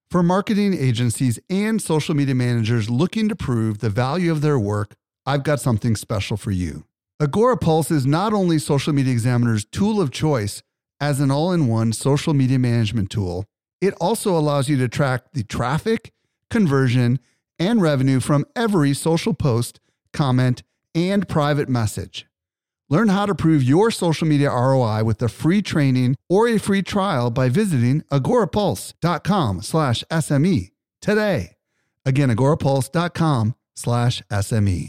For marketing agencies and social media managers looking to prove the value of their work, I've got something special for you. Agorapulse is not only Social Media Examiner's tool of choice as an all-in-one social media management tool, it also allows you to track the traffic, conversion, and revenue from every social post, comment, and private message. Learn how to prove your social media ROI with a free training or a free trial by visiting agorapulse.com/SME today. Again, agorapulse.com/SME.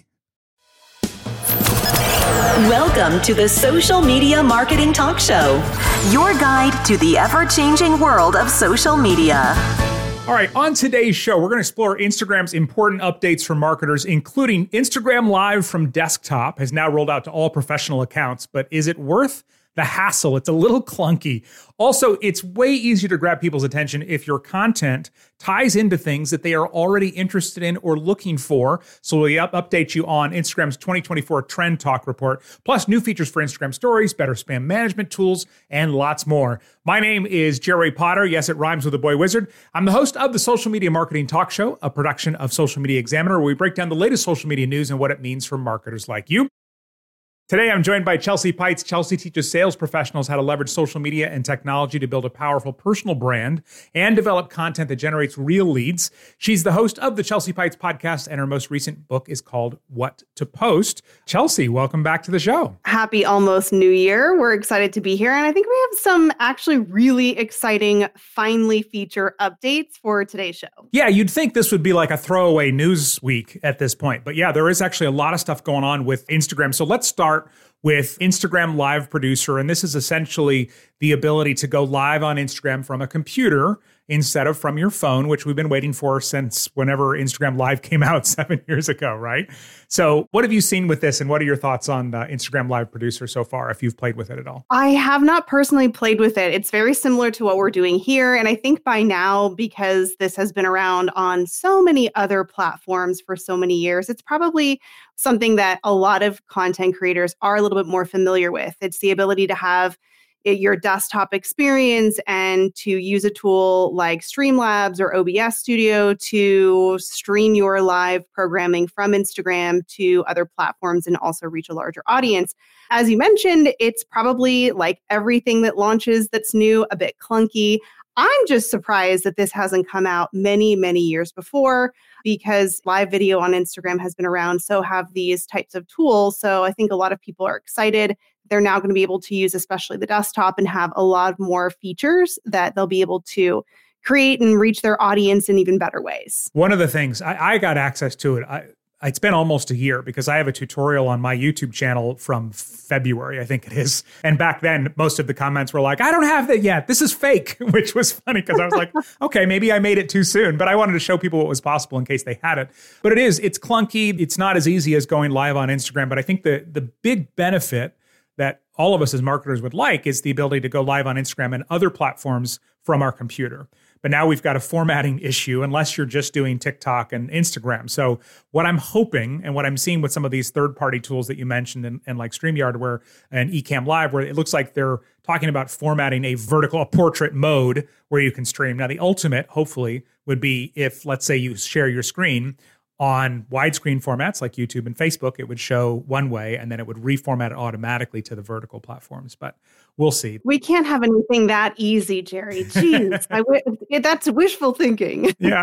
Welcome to the Social Media Marketing Talk Show, your guide to the ever-changing world of social media. All right, on today's show, we're going to explore Instagram's important updates for marketers, including Instagram Live from desktop has now rolled out to all professional accounts, but is it worth the hassle? It's a little clunky. Also, it's way easier to grab people's attention if your content ties into things that they are already interested in or looking for. So we update you on Instagram's 2024 Trend Talk report, plus new features for Instagram stories, better spam management tools, and lots more. My name is Jerry Potter. Yes, it rhymes with a boy wizard. I'm the host of the Social Media Marketing Talk Show, a production of Social Media Examiner, where we break down the latest social media news and what it means for marketers like you. Today, I'm joined by Chelsea Pites. Chelsea teaches sales professionals how to leverage social media and technology to build a powerful personal brand and develop content that generates real leads. She's the host of the Chelsea Pites podcast, and her most recent book is called What to Post. Chelsea, welcome back to the show. Happy almost New Year. We're excited to be here, and I think we have some actually really exciting, finally feature updates for today's show. Yeah, you'd think this would be like a throwaway news week at this point, but yeah, there is actually a lot of stuff going on with Instagram. So let's start with Instagram Live Producer. And this is essentially the ability to go live on Instagram from a computer instead of from your phone, which we've been waiting for since whenever Instagram Live came out 7 years ago, right? So what have you seen with this, and what are your thoughts on the Instagram Live Producer so far, if you've played with it at all? I have not personally played with it. It's very similar to what we're doing here. And I think by now, because this has been around on so many other platforms for so many years, it's probably something that a lot of content creators are a little bit more familiar with. It's the ability to have your desktop experience and to use a tool like Streamlabs or OBS Studio to stream your live programming from Instagram to other platforms and also reach a larger audience. As you mentioned, it's probably like everything that launches that's new, a bit clunky. I'm just surprised that this hasn't come out many, many years before, because live video on Instagram has been around. So have these types of tools. So I think a lot of people are excited. They're now going to be able to use especially the desktop and have a lot more features that they'll be able to create and reach their audience in even better ways. One of the things, I got access to it. It's been almost a year because I have a tutorial on my YouTube channel from February, I think it is. And back then, most of the comments were like, I don't have that yet. This is fake, which was funny because I was like, okay, maybe I made it too soon. But I wanted to show people what was possible in case they had it. But it's clunky. It's not as easy as going live on Instagram. But I think the big benefit that all of us as marketers would like is the ability to go live on Instagram and other platforms from our computer. But now we've got a formatting issue unless you're just doing TikTok and Instagram. So what I'm hoping and what I'm seeing with some of these third-party tools that you mentioned and like StreamYard and Ecamm Live, where it looks like they're talking about formatting a portrait mode where you can stream. Now, the ultimate, hopefully, would be if, let's say, you share your screen on widescreen formats like YouTube and Facebook, it would show one way and then it would reformat it automatically to the vertical platforms. But we'll see. We can't have anything that easy, Jerry. Jeez, that's wishful thinking. Yeah,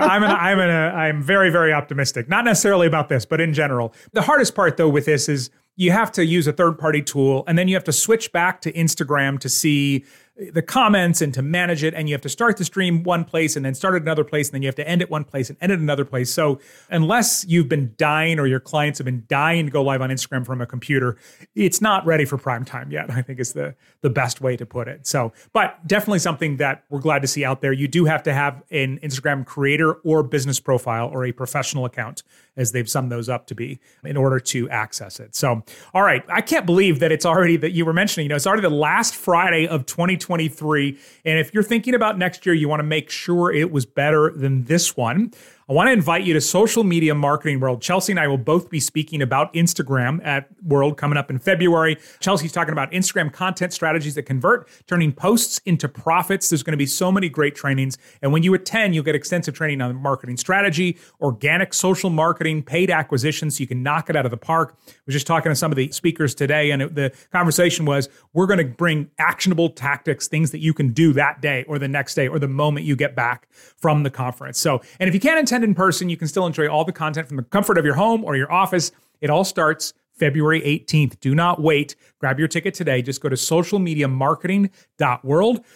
I'm very, very optimistic. Not necessarily about this, but in general. The hardest part, though, with this is you have to use a third-party tool, and then you have to switch back to Instagram to see the comments and to manage it. And you have to start the stream one place and then start at another place. And then you have to end at one place and end at another place. So unless you've been dying or your clients have been dying to go live on Instagram from a computer, it's not ready for prime time yet, I think is the best way to put it. So, but definitely something that we're glad to see out there. You do have to have an Instagram creator or business profile or a professional account, as they've summed those up to be, in order to access it. So, all right. I can't believe that it's already, that you were mentioning, it's already the last Friday of 2023. And if you're thinking about next year, you want to make sure it was better than this one. I want to invite you to Social Media Marketing World. Chelsea and I will both be speaking about Instagram at World coming up in February. Chelsea's talking about Instagram content strategies that convert, turning posts into profits. There's going to be so many great trainings. And when you attend, you'll get extensive training on marketing strategy, organic social marketing, paid acquisition, so you can knock it out of the park. I was just talking to some of the speakers today, and the conversation was, we're going to bring actionable tactics, things that you can do that day or the next day or the moment you get back from the conference. So, and if you can't attend in person, you can still enjoy all the content from the comfort of your home or your office. It all starts February 18th. Do not wait. Grab your ticket today. Just go to socialmediamarketing.world,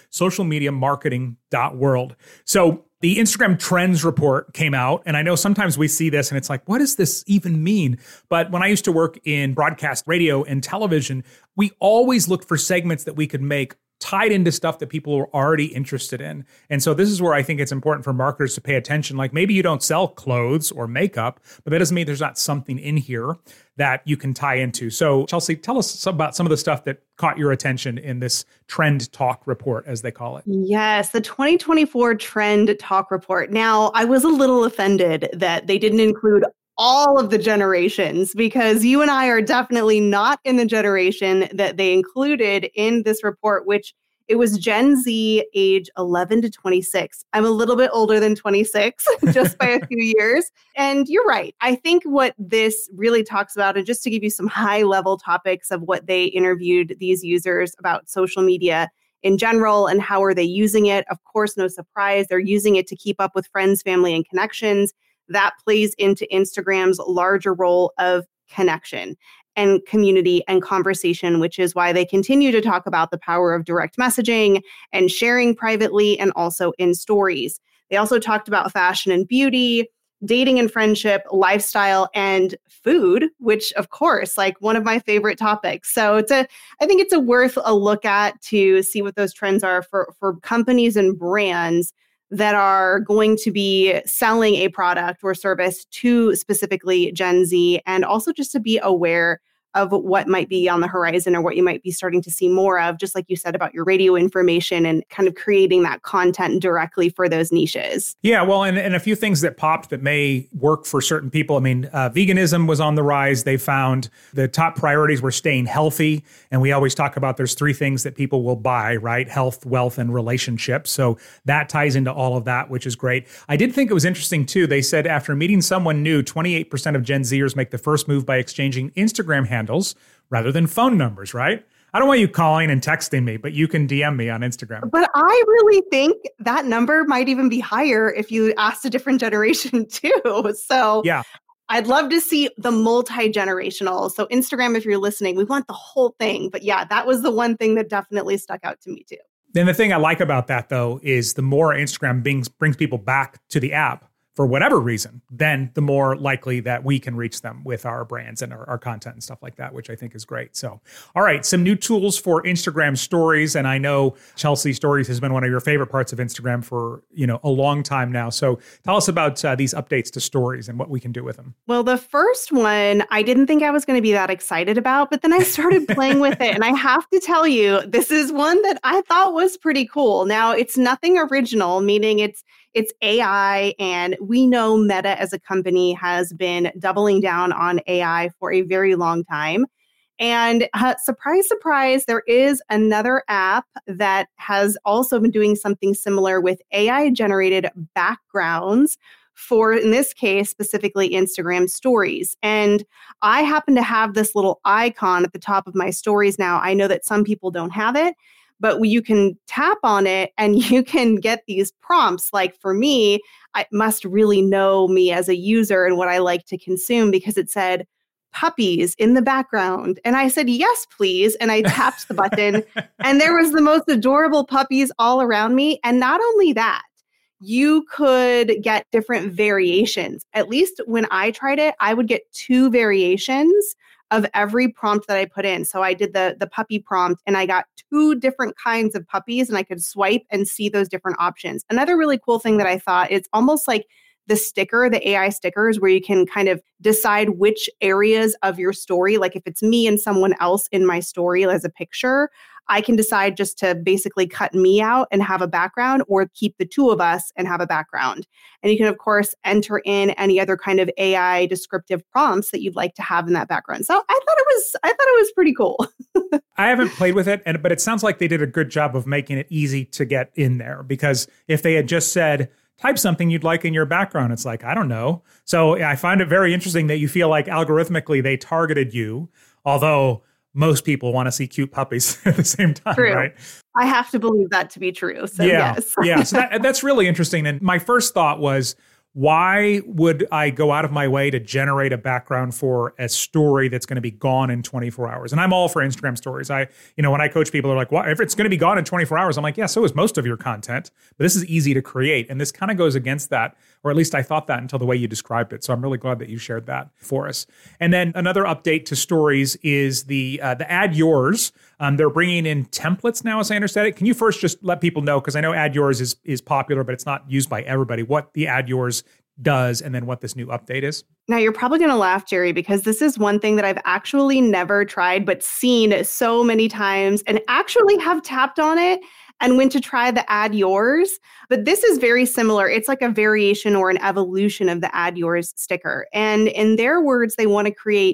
socialmediamarketing.world. So the Instagram Trends report came out, and I know sometimes we see this and it's like, what does this even mean? But when I used to work in broadcast radio and television, we always looked for segments that we could make tied into stuff that people were already interested in. And so this is where I think it's important for marketers to pay attention. Like, maybe you don't sell clothes or makeup, but that doesn't mean there's not something in here that you can tie into. So Chelsea, tell us about some of the stuff that caught your attention in this Trend Talk report, as they call it. Yes, the 2024 Trend Talk report. Now, I was a little offended that they didn't include all of the generations, because you and I are definitely not in the generation that they included in this report, which it was Gen Z age 11 to 26. I'm a little bit older than 26 just by a few years. And you're right. I think what this really talks about, and just to give you some high level topics of what they interviewed these users about social media in general and how are they using it. Of course, no surprise, they're using it to keep up with friends, family, and connections. That plays into Instagram's larger role of connection and community and conversation, which is why they continue to talk about the power of direct messaging and sharing privately and also in stories. They also talked about fashion and beauty, dating and friendship, lifestyle, and food, which of course, like one of my favorite topics. So I think it's worth a look at to see what those trends are for companies and brands that are going to be selling a product or service to specifically Gen Z, and also just to be aware of what might be on the horizon or what you might be starting to see more of, just like you said about your radio information and kind of creating that content directly for those niches. Yeah, well, and a few things that popped that may work for certain people. I mean, veganism was on the rise. They found the top priorities were staying healthy. And we always talk about there's three things that people will buy, right? Health, wealth, and relationships. So that ties into all of that, which is great. I did think it was interesting, too. They said after meeting someone new, 28% of Gen Zers make the first move by exchanging Instagram handles rather than phone numbers, right? I don't want you calling and texting me, but you can DM me on Instagram. But I really think that number might even be higher if you asked a different generation too. So yeah, I'd love to see the multi-generational. So Instagram, if you're listening, we want the whole thing. But yeah, that was the one thing that definitely stuck out to me too. Then the thing I like about that, though, is the more Instagram brings people back to the app, for whatever reason, then the more likely that we can reach them with our brands and our content and stuff like that, which I think is great. So, all right, some new tools for Instagram stories. And I know, Chelsea, stories has been one of your favorite parts of Instagram for, a long time now. So tell us about these updates to stories and what we can do with them. Well, the first one, I didn't think I was going to be that excited about, but then I started playing with it. And I have to tell you, this is one that I thought was pretty cool. Now, it's nothing original, meaning it's AI, and we know Meta as a company has been doubling down on AI for a very long time. And surprise, surprise, there is another app that has also been doing something similar with AI-generated backgrounds for, in this case, specifically Instagram stories. And I happen to have this little icon at the top of my stories now. I know that some people don't have it, but you can tap on it and you can get these prompts. Like for me, I must really know me as a user and what I like to consume, because it said puppies in the background. And I said, yes, please. And I tapped the button and there was the most adorable puppies all around me. And not only that, you could get different variations. At least when I tried it, I would get 2 variations of every prompt that I put in. So I did the puppy prompt and I got 2 different kinds of puppies, and I could swipe and see those different options. Another really cool thing that I thought, it's almost like the AI stickers, where you can kind of decide which areas of your story, like if it's me and someone else in my story as a picture, I can decide just to basically cut me out and have a background, or keep the two of us and have a background. And you can, of course, enter in any other kind of AI descriptive prompts that you'd like to have in that background. So I thought it was pretty cool. I haven't played with it, but it sounds like they did a good job of making it easy to get in there, because if they had just said, type something you'd like in your background, it's like, I don't know. So I find it very interesting that you feel like algorithmically they targeted you, although most people want to see cute puppies at the same time, True. Right? I have to believe that to be true. So yeah, yes. yeah. So that's really interesting. And my first thought was, why would I go out of my way to generate a background for a story that's going to be gone in 24 hours? And I'm all for Instagram stories. When I coach people, they're like, well, if it's going to be gone in 24 hours, I'm like, yeah, so is most of your content. But this is easy to create. And this kind of goes against that, or at least I thought that until the way you described it. So I'm really glad that you shared that for us. And then another update to stories is the Add Yours. They're bringing in templates now, as I understand it. Can you first just let people know, because I know Add Yours is popular, but it's not used by everybody, what the Add Yours does, and then what this new update is? Now, you're probably going to laugh, Jerry, because this is one thing that I've actually never tried, but seen so many times, and actually have tapped on it and went to try the Add Yours. But this is very similar. It's like a variation or an evolution of the Add Yours sticker. And in their words, they want to create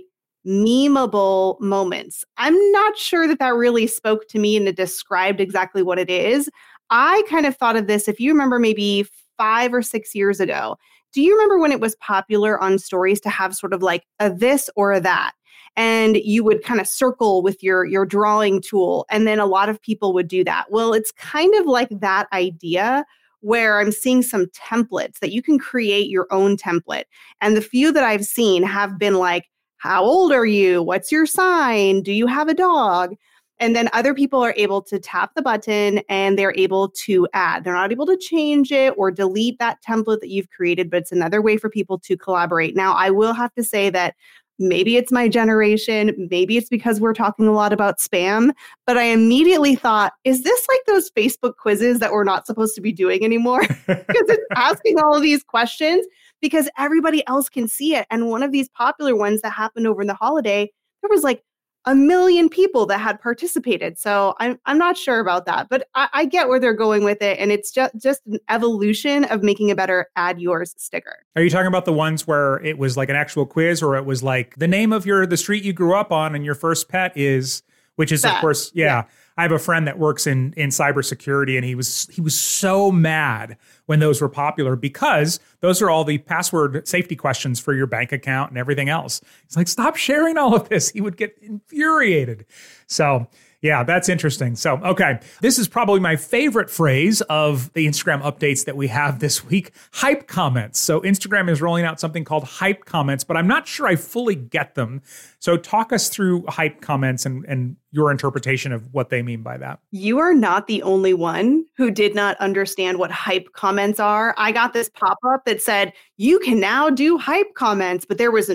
memeable moments. I'm not sure that really spoke to me and it described exactly what it is. I kind of thought of this, if you remember, maybe 5 or 6 years ago. Do you remember when it was popular on stories to have sort of like a this or a that? And you would kind of circle with your drawing tool. And then a lot of people would do that. Well, it's kind of like that idea, where I'm seeing some templates that you can create your own template. And the few that I've seen have been like, how old are you? What's your sign? Do you have a dog? And then other people are able to tap the button and they're able to add. They're not able to change it or delete that template that you've created, but it's another way for people to collaborate. Now, I will have to say that maybe it's my generation, maybe it's because we're talking a lot about spam, but I immediately thought, is this like those Facebook quizzes that we're not supposed to be doing anymore? Because it's asking all of these questions because everybody else can see it. And one of these popular ones that happened over the holiday, there was like 1 million people that had participated. So I'm not sure about that, but I get where they're going with it. And it's just an evolution of making a better Add Yours sticker. Are you talking about the ones where it was like an actual quiz, or it was like the name of the street you grew up on and your first pet is, which is that, of course, yeah. I have a friend that works in cybersecurity, and he was so mad when those were popular, because those are all the password safety questions for your bank account and everything else. He's like, stop sharing all of this. He would get infuriated. So yeah, that's interesting. So, okay. This is probably my favorite phrase of the Instagram updates that we have this week, hype comments. So Instagram is rolling out something called hype comments, but I'm not sure I fully get them. So talk us through hype comments and your interpretation of what they mean by that. You are not the only one who did not understand what hype comments are. I got this pop-up that said, you can now do hype comments, but there was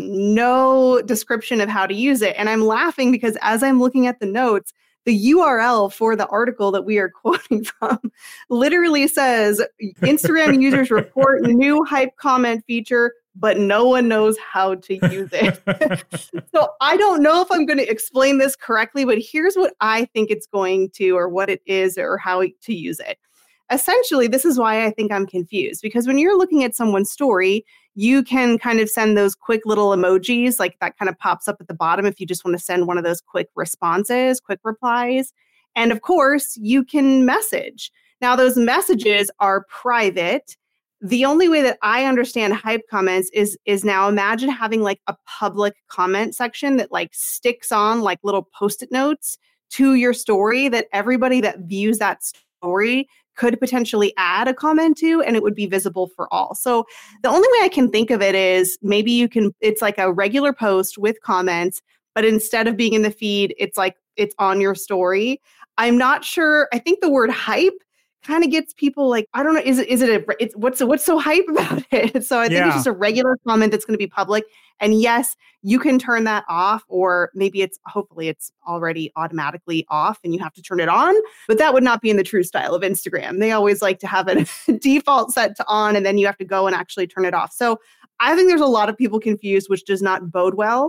no description of how to use it. And I'm laughing because as I'm looking at the notes, the URL for the article that we are quoting from literally says, Instagram users report new hype comment feature, but no one knows how to use it. So I don't know if I'm going to explain this correctly, but here's what I think it's going to, or what it is, or how to use it. Essentially, this is why I think I'm confused, because when you're looking at someone's story, you can kind of send those quick little emojis, like that kind of pops up at the bottom if you just want to send one of those quick responses, quick replies. And of course, you can message. Now, those messages are private. The only way that I understand hype comments is now imagine having like a public comment section that like sticks on like little Post-it notes to your story that everybody that views that story could potentially add a comment to, and it would be visible for all. So the only way I can think of it is maybe it's like a regular post with comments, but instead of being in the feed, it's like it's on your story. I'm not sure. I think the word hype kind of gets people like, I don't know, what's so hype about it? So I think it's just a regular comment that's going to be public. And yes, you can turn that off, or maybe hopefully it's already automatically off and you have to turn it on, but that would not be in the true style of Instagram. They always like to have a default set to on, and then you have to go and actually turn it off. So I think there's a lot of people confused, which does not bode well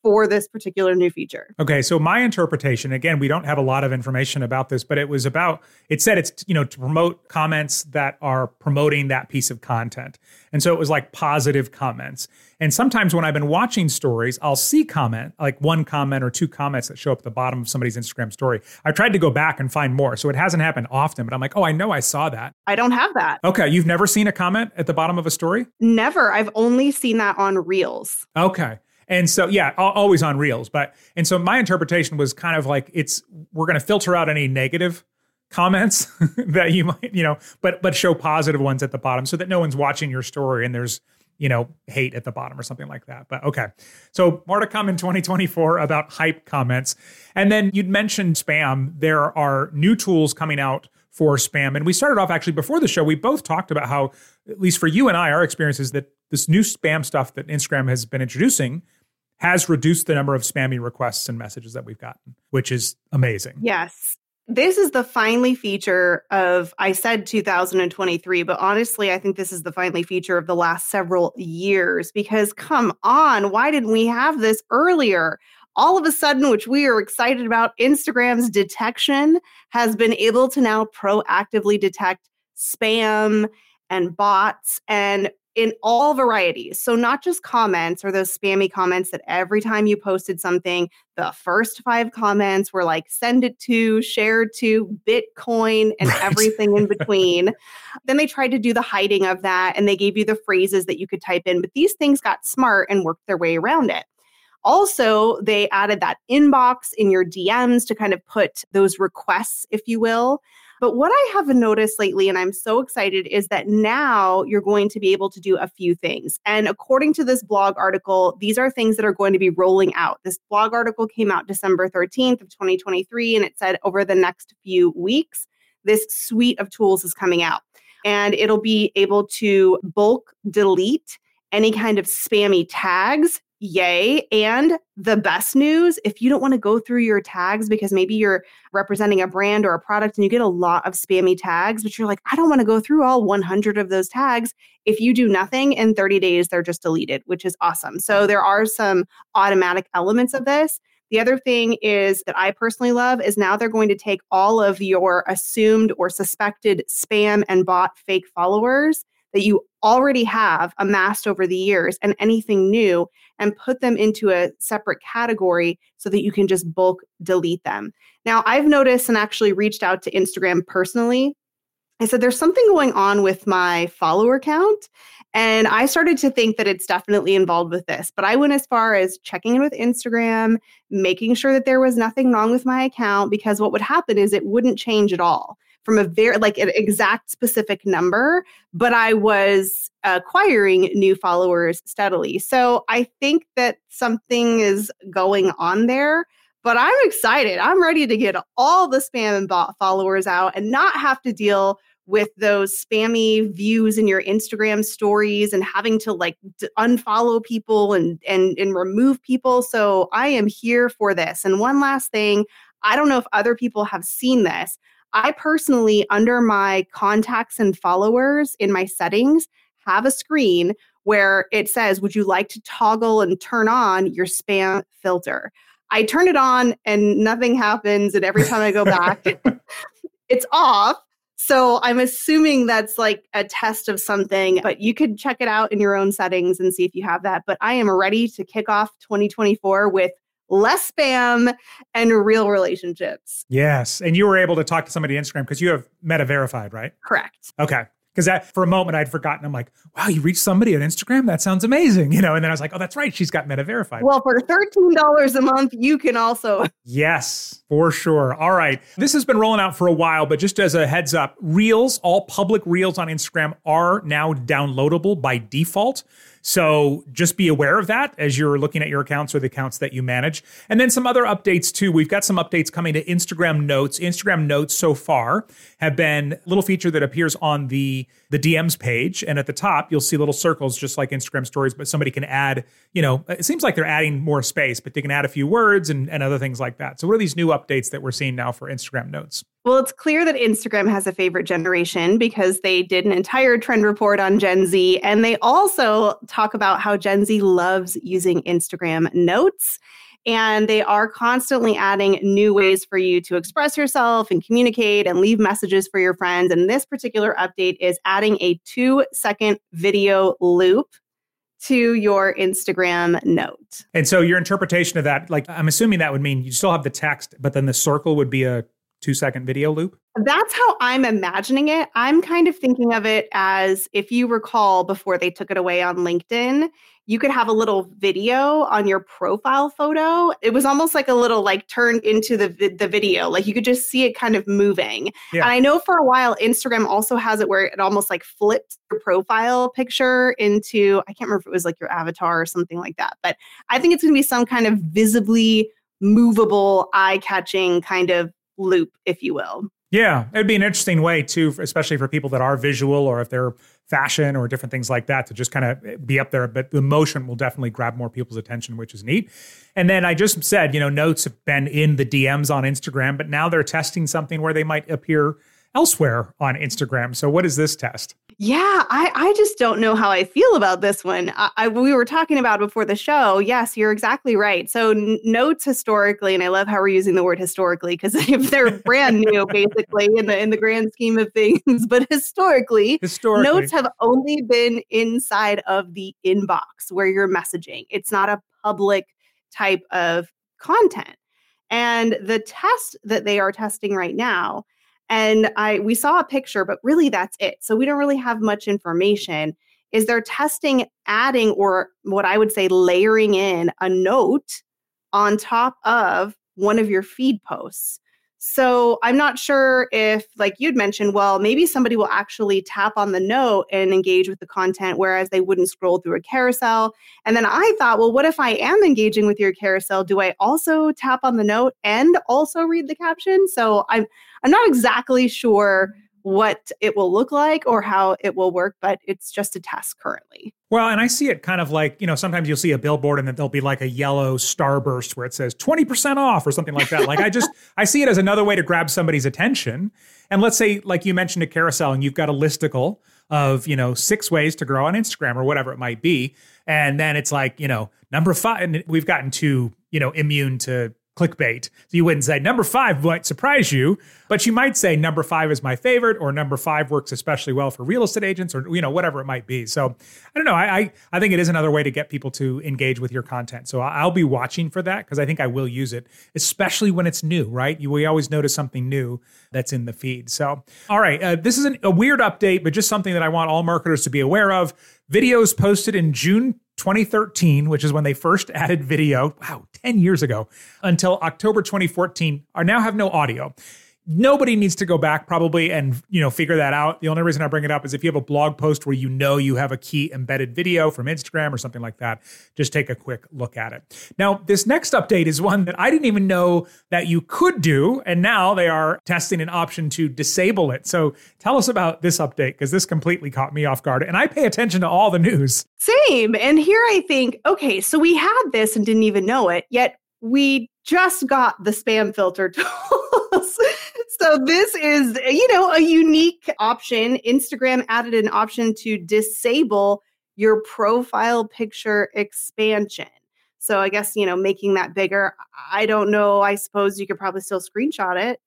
for this particular new feature. Okay, so my interpretation, again, we don't have a lot of information about this, but it said it's, to promote comments that are promoting that piece of content. And so it was like positive comments. And sometimes when I've been watching stories, I'll see like one comment or two comments that show up at the bottom of somebody's Instagram story. I've tried to go back and find more. So it hasn't happened often, but I'm like, oh, I know I saw that. I don't have that. Okay, you've never seen a comment at the bottom of a story? Never. I've only seen that on Reels. Okay. And so, yeah, always on Reels. And so my interpretation was kind of like we're going to filter out any negative comments that you might, but show positive ones at the bottom so that no one's watching your story and there's, hate at the bottom or something like that. But okay. So more to come in 2024 about hype comments. And then you'd mentioned spam. There are new tools coming out for spam. And we started off actually before the show, we both talked about how, at least for you and I, our experience is that this new spam stuff that Instagram has been introducing has reduced the number of spammy requests and messages that we've gotten, which is amazing. Yes. This is the finally feature of, I said 2023, but honestly, I think this is the finally feature of the last several years because come on, why didn't we have this earlier? All of a sudden, which we are excited about, Instagram's detection has been able to now proactively detect spam and bots and in all varieties. So not just comments or those spammy comments that every time you posted something, the first 5 comments were like, send it to, shared to, Bitcoin, and everything in between. Then they tried to do the hiding of that and they gave you the phrases that you could type in, but these things got smart and worked their way around it. Also, they added that inbox in your DMs to kind of put those requests, if you will. But what I have noticed lately, and I'm so excited, is that now you're going to be able to do a few things. And according to this blog article, these are things that are going to be rolling out. This blog article came out December 13th of 2023, and it said over the next few weeks, this suite of tools is coming out. And it'll be able to bulk delete any kind of spammy tags. Yay. And the best news, if you don't want to go through your tags because maybe you're representing a brand or a product and you get a lot of spammy tags, but you're like, I don't want to go through all 100 of those tags. If you do nothing in 30 days, they're just deleted, which is awesome. So there are some automatic elements of this. The other thing is that I personally love is now they're going to take all of your assumed or suspected spam and bot fake followers that you already have amassed over the years and anything new and put them into a separate category so that you can just bulk delete them. Now, I've noticed and actually reached out to Instagram personally. I said, there's something going on with my follower count. And I started to think that it's definitely involved with this. But I went as far as checking in with Instagram, making sure that there was nothing wrong with my account, because what would happen is it wouldn't change at all from a very an exact specific number, but I was acquiring new followers steadily. So I think that something is going on there, but I'm excited. I'm ready to get all the spam and bot followers out and not have to deal with those spammy views in your Instagram stories and having to unfollow people and remove people. So I am here for this. And one last thing, I don't know if other people have seen this. I personally, under my contacts and followers in my settings, have a screen where it says, would you like to toggle and turn on your spam filter? I turn it on and nothing happens. And every time I go back, it's off. So I'm assuming that's like a test of something, but you could check it out in your own settings and see if you have that. But I am ready to kick off 2024 with less spam and real relationships. Yes. And you were able to talk to somebody on Instagram because you have Meta verified, right? Correct. Okay. Because for a moment I'd forgotten. I'm like, wow, you reached somebody on Instagram? That sounds amazing. And then I was like, oh, that's right. She's got Meta verified. Well, for $13 a month, you can also. Yes, for sure. All right. This has been rolling out for a while, but just as a heads up, Reels, all public Reels on Instagram are now downloadable by default. So just be aware of that as you're looking at your accounts or the accounts that you manage. And then some other updates too. We've got some updates coming to Instagram Notes. Instagram Notes so far have been a little feature that appears on the the DMs page. And at the top, you'll see little circles just like Instagram stories, but somebody can add, it seems like they're adding more space, but they can add a few words and other things like that. So what are these new updates that we're seeing now for Instagram Notes? Well, it's clear that Instagram has a favorite generation because they did an entire trend report on Gen Z. And they also talk about how Gen Z loves using Instagram Notes. And they are constantly adding new ways for you to express yourself and communicate and leave messages for your friends. And this particular update is adding a 2-second video loop to your Instagram note. And so your interpretation of that, like, I'm assuming that would mean you still have the text, but then the circle would be a 2-second video loop? That's how I'm imagining it. I'm kind of thinking of it as, if you recall, before they took it away on LinkedIn, you could have a little video on your profile photo. It was almost like a little turned into the video. Like you could just see it kind of moving. Yeah. And I know for a while, Instagram also has it where it almost flips your profile picture into, I can't remember if it was your avatar or something like that. But I think it's going to be some kind of visibly movable, eye-catching kind of loop, if you will. Yeah, it'd be an interesting way too, especially for people that are visual or if they're fashion or different things like that, to just kind of be up there. But the motion will definitely grab more people's attention, which is neat. And then I just said, notes have been in the DMs on Instagram, but now they're testing something where they might appear elsewhere on Instagram. So what is this test? Yeah, I just don't know how I feel about this one. We were talking about before the show. Yes, you're exactly right. So notes historically, and I love how we're using the word historically because if they're brand new, basically in the grand scheme of things, but historically, notes have only been inside of the inbox where you're messaging. It's not a public type of content. And the test that they are testing right now, and we saw a picture, but really that's it. So we don't really have much information. Is they're testing adding, or what I would say layering in, a note on top of one of your feed posts. So I'm not sure if, like you'd mentioned, well, maybe somebody will actually tap on the note and engage with the content, whereas they wouldn't scroll through a carousel. And then I thought, well, what if I am engaging with your carousel? Do I also tap on the note and also read the caption? So I'm not exactly sure what it will look like or how it will work, but it's just a test currently. Well, and I see it kind of like, sometimes you'll see a billboard and then there'll be like a yellow starburst where it says 20% off or something like that. Like I see it as another way to grab somebody's attention. And let's say, like you mentioned, a carousel, and you've got a listicle of, 6 ways to grow on Instagram or whatever it might be. And then it's like, number 5, and we've gotten too, immune to clickbait. So you wouldn't say number 5 might surprise you, but you might say number 5 is my favorite, or number 5 works especially well for real estate agents, or whatever it might be. So I don't know. I think it is another way to get people to engage with your content. So I'll be watching for that because I think I will use it, especially when it's new, right? We always notice something new that's in the feed. So, all right, this is a weird update, but just something that I want all marketers to be aware of. Videos posted in June 2013, which is when they first added video, 10 years ago, until October 2014, now have no audio. Nobody needs to go back probably and, figure that out. The only reason I bring it up is if you have a blog post where you have a key embedded video from Instagram or something like that, just take a quick look at it. Now, this next update is one that I didn't even know that you could do, and now they are testing an option to disable it. So tell us about this update, because this completely caught me off guard, and I pay attention to all the news. Same. And here I think, okay, so we had this and didn't even know it, yet we just got the spam filter tools. So this is, a unique option. Instagram added an option to disable your profile picture expansion. So I guess, making that bigger. I don't know. I suppose you could probably still screenshot it.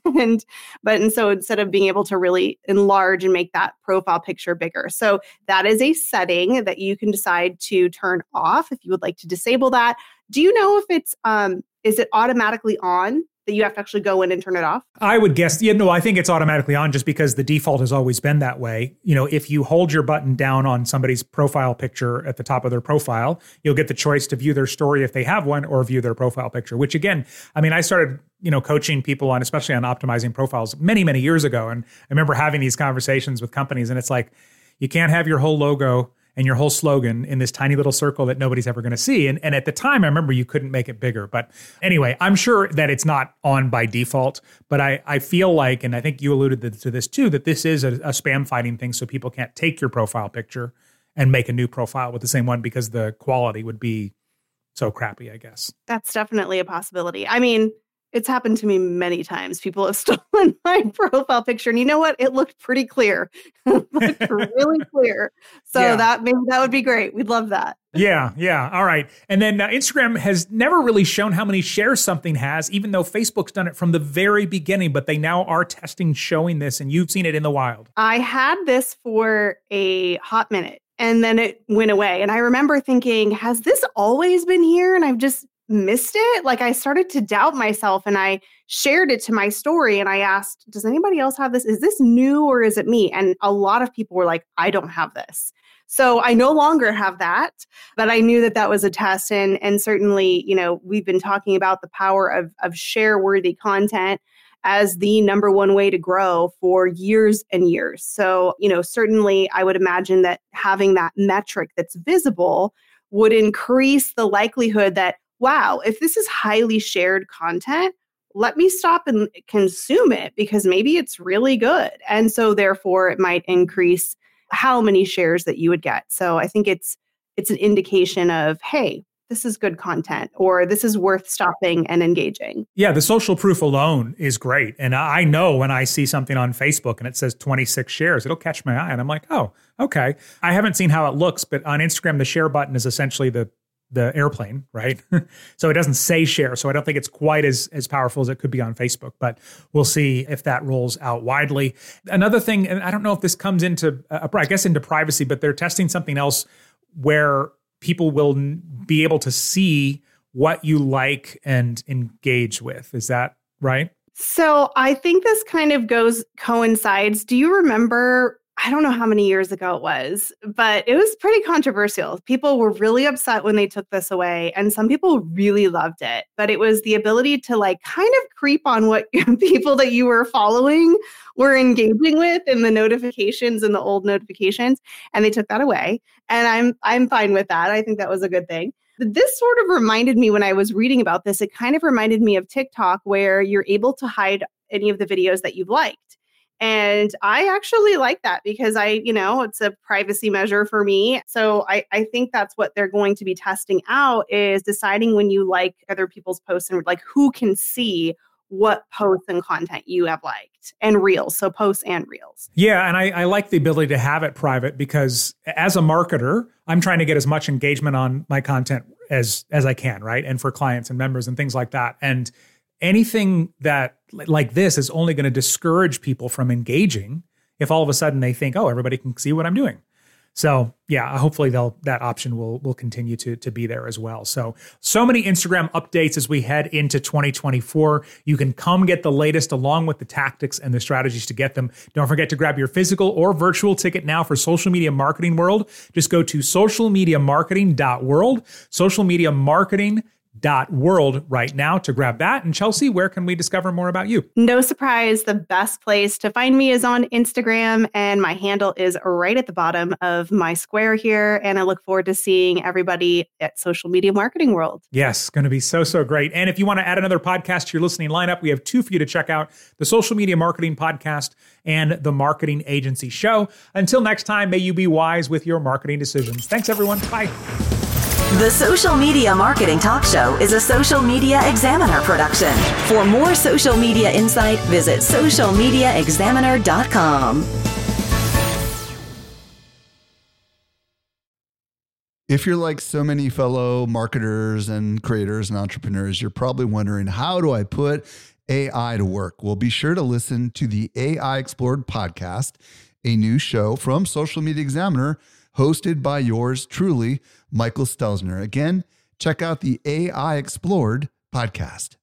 And so instead of being able to really enlarge and make that profile picture bigger. So that is a setting that you can decide to turn off if you would like to disable that. Do you know if it's, is it automatically on, that you have to actually go in and turn it off? I would guess, I think it's automatically on just because the default has always been that way. If you hold your button down on somebody's profile picture at the top of their profile, you'll get the choice to view their story if they have one, or view their profile picture, which again, I started, coaching people on, especially on optimizing profiles many, many years ago. And I remember having these conversations with companies, and it's like, you can't have your whole logo and your whole slogan in this tiny little circle that nobody's ever going to see. And at the time, I remember you couldn't make it bigger. But anyway, I'm sure that it's not on by default, but I feel like, and I think you alluded to this too, that this is a spam fighting thing, so people can't take your profile picture and make a new profile with the same one because the quality would be so crappy, I guess. That's definitely a possibility. I mean, it's happened to me many times. People have stolen my profile picture, and you know what? It looked pretty clear. It looked really clear. So that would be great. We'd love that. Yeah. All right. And then Instagram has never really shown how many shares something has, even though Facebook's done it from the very beginning, but they now are testing showing this, and you've seen it in the wild. I had this for a hot minute, and then it went away. And I remember thinking, has this always been here? And I've just missed it. Like, I started to doubt myself, and I shared it to my story, and I asked, does anybody else have this? Is this new or is it me? And a lot of people were like, I don't have this. So I no longer have that, but I knew that was a test. And certainly, we've been talking about the power of share-worthy content as the number one way to grow for years and years. So, certainly I would imagine that having that metric that's visible would increase the likelihood that, wow, if this is highly shared content, let me stop and consume it because maybe it's really good. And so therefore it might increase how many shares that you would get. So I think it's an indication of, hey, this is good content, or this is worth stopping and engaging. Yeah, the social proof alone is great. And I know when I see something on Facebook and it says 26 shares, it'll catch my eye. And I'm like, oh, okay. I haven't seen how it looks, but on Instagram, the share button is essentially the airplane, right? So it doesn't say share. So I don't think it's quite as powerful as it could be on Facebook, but we'll see if that rolls out widely. Another thing, and I don't know if this comes into, into privacy, but they're testing something else where people will be able to see what you like and engage with. Is that right? So I think this kind of coincides. Do you remember, I don't know how many years ago it was, but it was pretty controversial. People were really upset when they took this away, and some people really loved it. But it was the ability to kind of creep on what people that you were following were engaging with in the notifications and the old notifications, and they took that away. And I'm fine with that. I think that was a good thing. But this sort of reminded me, when I was reading about this, it kind of reminded me of TikTok, where you're able to hide any of the videos that you've liked. And I actually like that because it's a privacy measure for me. So I think that's what they're going to be testing out, is deciding when you like other people's posts and who can see what posts and content you have liked, and reels. So posts and reels. Yeah. And I like the ability to have it private because as a marketer, I'm trying to get as much engagement on my content as I can, right? And for clients and members and things like that. And anything that like this is only going to discourage people from engaging if all of a sudden they think, oh, everybody can see what I'm doing. So yeah, hopefully that option will continue to be there as well. So many Instagram updates as we head into 2024. You can come get the latest along with the tactics and the strategies to get them. Don't forget to grab your physical or virtual ticket now for Social Media Marketing World. Just go to socialmediamarketing.world, socialmediamarketing.world right now to grab that. And Chelsea, where can we discover more about you? No surprise, the best place to find me is on Instagram, and my handle is right at the bottom of my square here. And I look forward to seeing everybody at Social Media Marketing World. Yes, going to be so great. And if you want to add another podcast to your listening lineup, we have two for you to check out: the Social Media Marketing Podcast and the Marketing Agency Show. Until next time, may you be wise with your marketing decisions. Thanks, everyone. Bye. The Social Media Marketing Talk Show is a Social Media Examiner production. For more social media insight, visit socialmediaexaminer.com. If you're like so many fellow marketers and creators and entrepreneurs, you're probably wondering, how do I put AI to work? Well, be sure to listen to the AI Explored podcast, a new show from Social Media Examiner, hosted by yours truly, Michael Stelzner. Again, check out the AI Explored podcast.